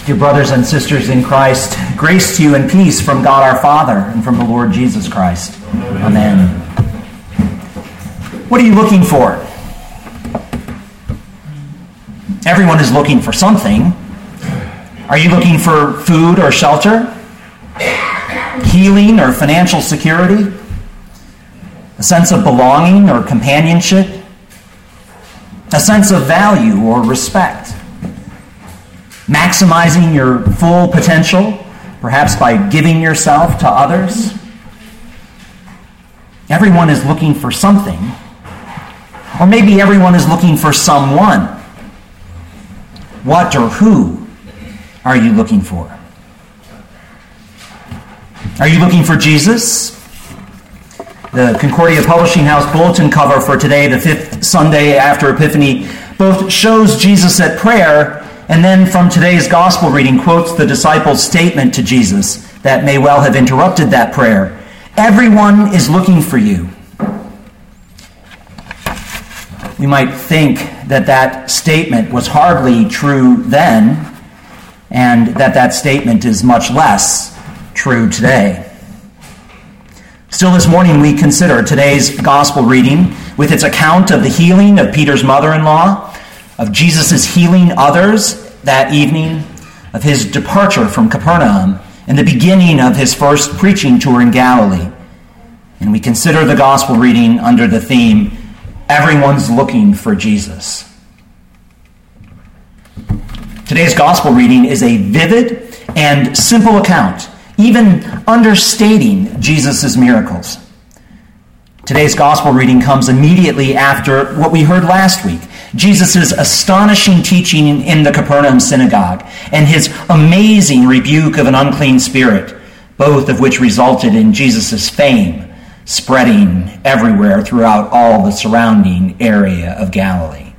Dear brothers and sisters in Christ, grace to you and peace from God our Father and from the Lord Jesus Christ. Amen. What are you looking for? Everyone is looking for something. Are you looking for food or shelter? Healing or financial security? A sense of belonging or companionship? A sense of value or respect? Maximizing your full potential, perhaps by giving yourself to others? Everyone is looking for something. Or maybe everyone is looking for someone. What or who are you looking for? Are you looking for Jesus? The Concordia Publishing House bulletin cover for today, the fifth Sunday after Epiphany, both shows Jesus at prayer and then from today's gospel reading quotes the disciples' statement to Jesus that may well have interrupted that prayer. Everyone is looking for you. We might think that that statement was hardly true then, and that statement is much less true today. Still this morning we consider today's gospel reading with its account of the healing of Peter's mother-in-law, of Jesus' healing others that evening, of his departure from Capernaum, and the beginning of his first preaching tour in Galilee. And we consider the gospel reading under the theme, Everyone's Looking for Jesus. Today's gospel reading is a vivid and simple account, even understating Jesus' miracles. Today's gospel reading comes immediately after what we heard last week, Jesus' astonishing teaching in the Capernaum synagogue and his amazing rebuke of an unclean spirit, both of which resulted in Jesus' fame spreading everywhere throughout all the surrounding area of Galilee.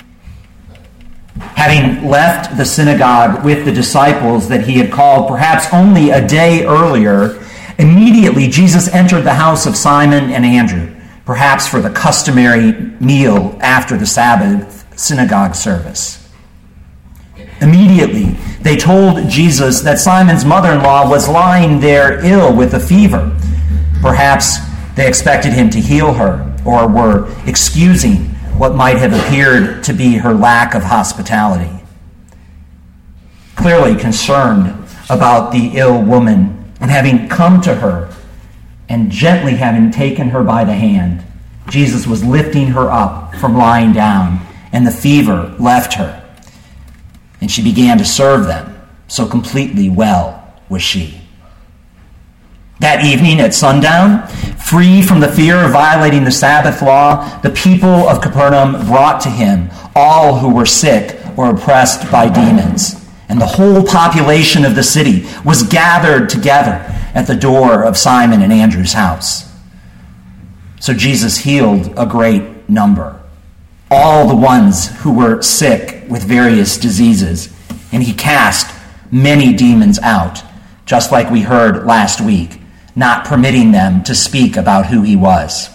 Having left the synagogue with the disciples that he had called perhaps only a day earlier, immediately Jesus entered the house of Simon and Andrew, perhaps for the customary meal after the Sabbath synagogue service. Immediately, they told Jesus that Simon's mother-in-law was lying there ill with a fever. Perhaps they expected him to heal her, or were excusing what might have appeared to be her lack of hospitality. Clearly concerned about the ill woman, and having come to her and gently having taken her by the hand, Jesus was lifting her up from lying down, and the fever left her. And she began to serve them, so completely well was she. That evening at sundown, free from the fear of violating the Sabbath law, the people of Capernaum brought to him all who were sick or oppressed by demons. And the whole population of the city was gathered together at the door of Simon and Andrew's house. So Jesus healed a great number, all the ones who were sick with various diseases, and he cast many demons out, just like we heard last week, not permitting them to speak about who he was.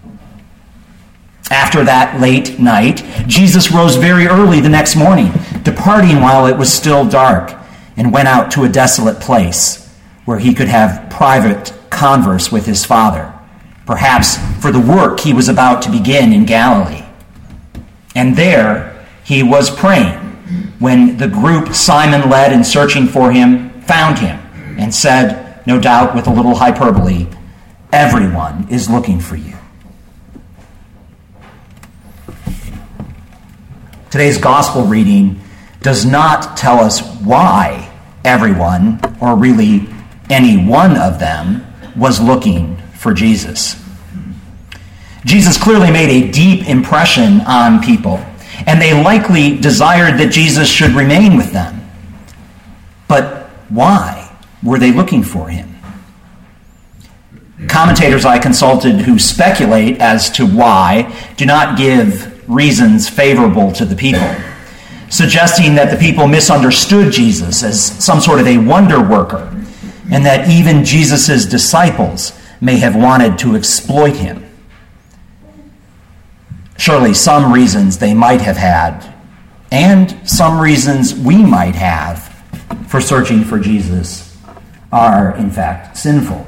After that late night, Jesus rose very early the next morning, departing while it was still dark, and went out to a desolate place where he could have private converse with his Father, perhaps for the work he was about to begin in Galilee. And there he was praying when the group Simon led in searching for him found him and said, no doubt with a little hyperbole, "Everyone is looking for you." Today's gospel reading does not tell us why everyone, or really any one of them, was looking for Jesus. Jesus clearly made a deep impression on people, and they likely desired that Jesus should remain with them. But why were they looking for him? Commentators I consulted who speculate as to why do not give reasons favorable to the people, suggesting that the people misunderstood Jesus as some sort of a wonder worker, and that even Jesus' disciples may have wanted to exploit him. Surely some reasons they might have had, and some reasons we might have, for searching for Jesus are, in fact, sinful.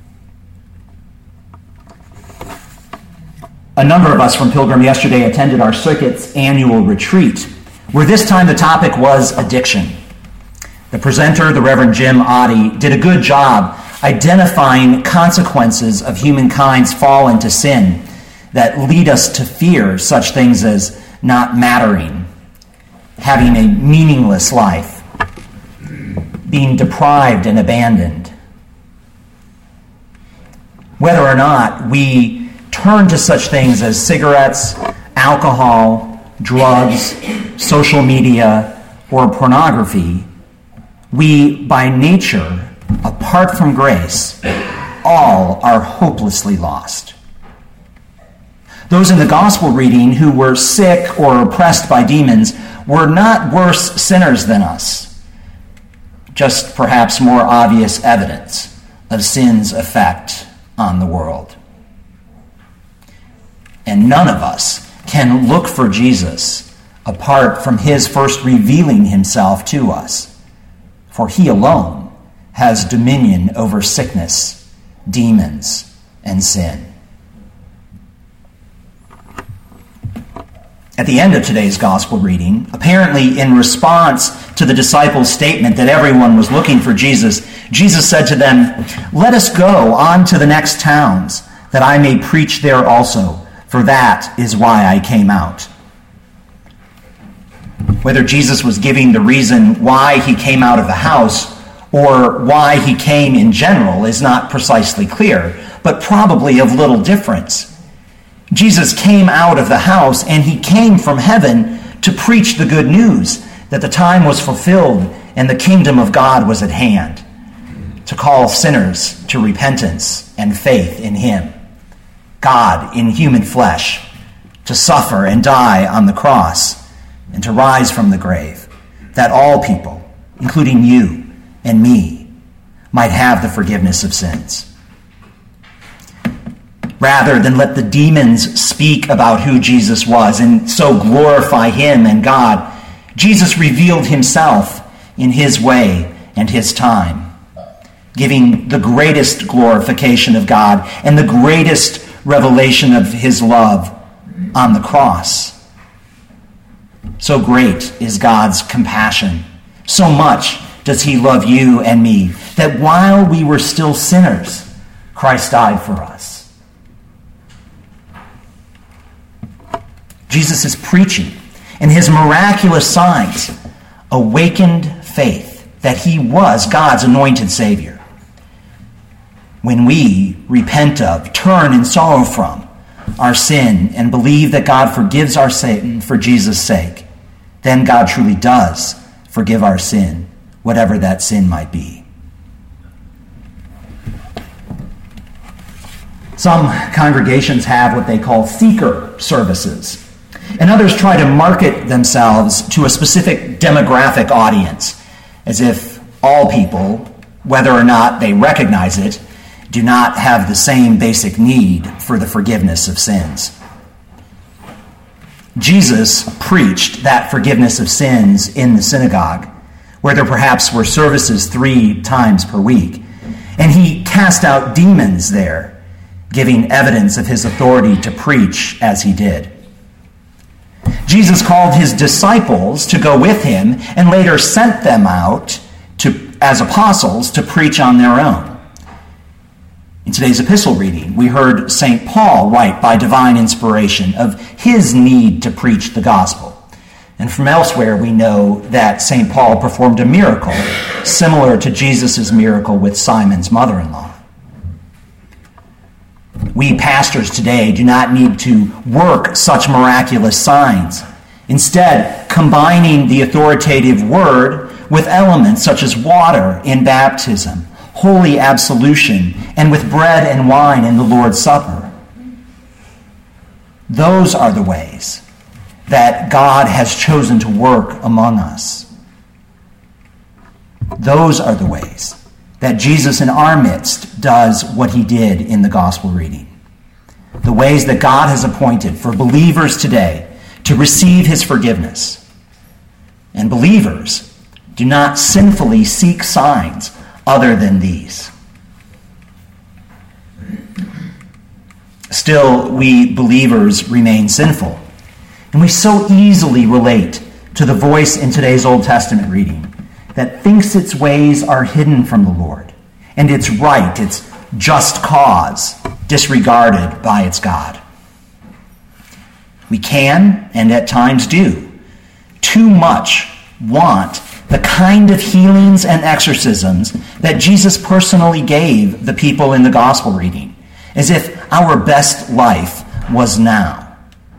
A number of us from Pilgrim yesterday attended our circuit's annual retreat, where this time the topic was addiction. The presenter, the Reverend Jim Oddie, did a good job identifying consequences of humankind's fall into sin that lead us to fear such things as not mattering, having a meaningless life, being deprived and abandoned. Whether or not we turn to such things as cigarettes, alcohol, drugs, social media, or pornography, we, by nature, apart from grace, all are hopelessly lost. Those in the gospel reading who were sick or oppressed by demons were not worse sinners than us, just perhaps more obvious evidence of sin's effect on the world. And none of us can look for Jesus apart from his first revealing himself to us, for he alone has dominion over sickness, demons, and sin. At the end of today's gospel reading, apparently in response to the disciples' statement that everyone was looking for Jesus, Jesus said to them, "Let us go on to the next towns, that I may preach there also, for that is why I came out." Whether Jesus was giving the reason why he came out of the house or why he came in general is not precisely clear, but probably of little difference. Jesus came out of the house, and he came from heaven to preach the good news that the time was fulfilled and the kingdom of God was at hand, to call sinners to repentance and faith in him, God in human flesh, to suffer and die on the cross and to rise from the grave, that all people, including you and me, might have the forgiveness of sins. Rather than let the demons speak about who Jesus was and so glorify him and God, Jesus revealed himself in his way and his time, giving the greatest glorification of God and the greatest revelation of his love on the cross. So great is God's compassion. So much does he love you and me, that while we were still sinners, Christ died for us. Jesus' preaching and his miraculous signs awakened faith that he was God's anointed Savior. When we repent of, turn in sorrow from our sin and believe that God forgives our sin for Jesus' sake, then God truly does forgive our sin, whatever that sin might be. Some congregations have what they call seeker services, and others try to market themselves to a specific demographic audience, as if all people, whether or not they recognize it, do not have the same basic need for the forgiveness of sins. Jesus preached that forgiveness of sins in the synagogue, where there perhaps were services 3 times per week, and he cast out demons there, giving evidence of his authority to preach as he did. Jesus called his disciples to go with him and later sent them out as apostles to preach on their own. In today's epistle reading, we heard St. Paul write by divine inspiration of his need to preach the gospel. And from elsewhere, we know that St. Paul performed a miracle similar to Jesus' miracle with Simon's mother-in-law. We pastors today do not need to work such miraculous signs. Instead, combining the authoritative word with elements such as water in baptism, holy absolution, and with bread and wine in the Lord's Supper. Those are the ways that God has chosen to work among us. Those are the ways that Jesus in our midst does what he did in the gospel reading. The ways that God has appointed for believers today to receive his forgiveness, and believers Do not sinfully seek signs other than these. Still, we believers remain sinful, and we so easily relate to the voice in today's Old Testament reading that thinks its ways are hidden from the Lord, and its right, its just cause, disregarded by its God. We can, and at times do, too much want the kind of healings and exorcisms that Jesus personally gave the people in the gospel reading, as if our best life was now.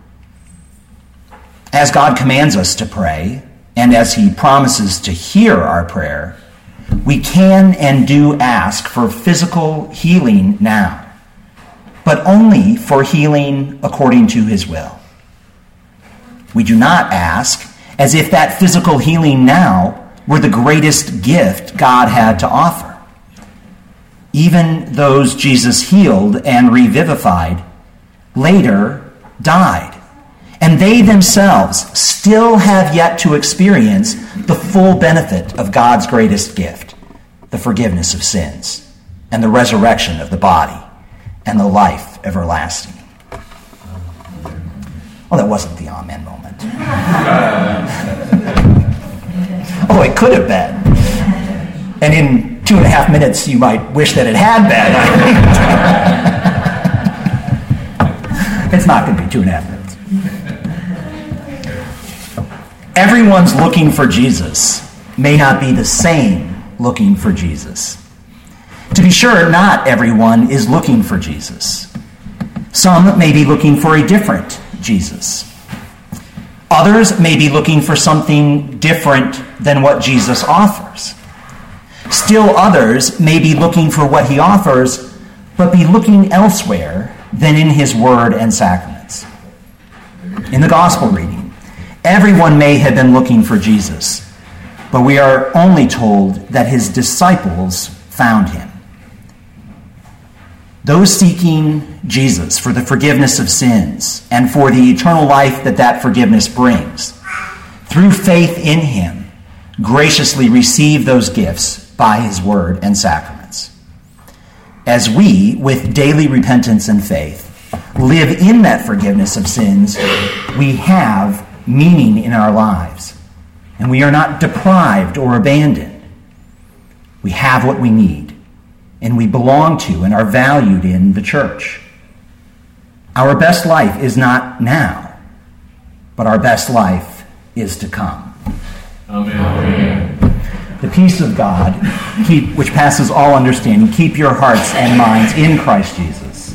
As God commands us to pray, and as he promises to hear our prayer, we can and do ask for physical healing now, but only for healing according to his will. We do not ask as if that physical healing now were the greatest gift God had to offer. Even those Jesus healed and revivified later died, and they themselves still have yet to experience the full benefit of God's greatest gift, the forgiveness of sins, and the resurrection of the body, and the life everlasting. Well, that wasn't the amen moment. Oh, it could have been. And in 2.5 minutes, you might wish that it had been. It's not going to be 2.5 minutes. Everyone's looking for Jesus may not be the same looking for Jesus. To be sure, not everyone is looking for Jesus. Some may be looking for a different Jesus. Others may be looking for something different than what Jesus offers. Still others may be looking for what he offers, but be looking elsewhere than in his word and sacraments. In the gospel reading, everyone may have been looking for Jesus, but we are only told that his disciples found him. Those seeking Jesus for the forgiveness of sins and for the eternal life that that forgiveness brings, through faith in him, graciously receive those gifts by his word and sacraments. As we, with daily repentance and faith, live in that forgiveness of sins, we have meaning in our lives, and we are not deprived or abandoned. We have what we need, and we belong to and are valued in the church. Our best life is not now, but our best life is to come. Amen. The peace of God, which passes all understanding, keep your hearts and minds in Christ Jesus.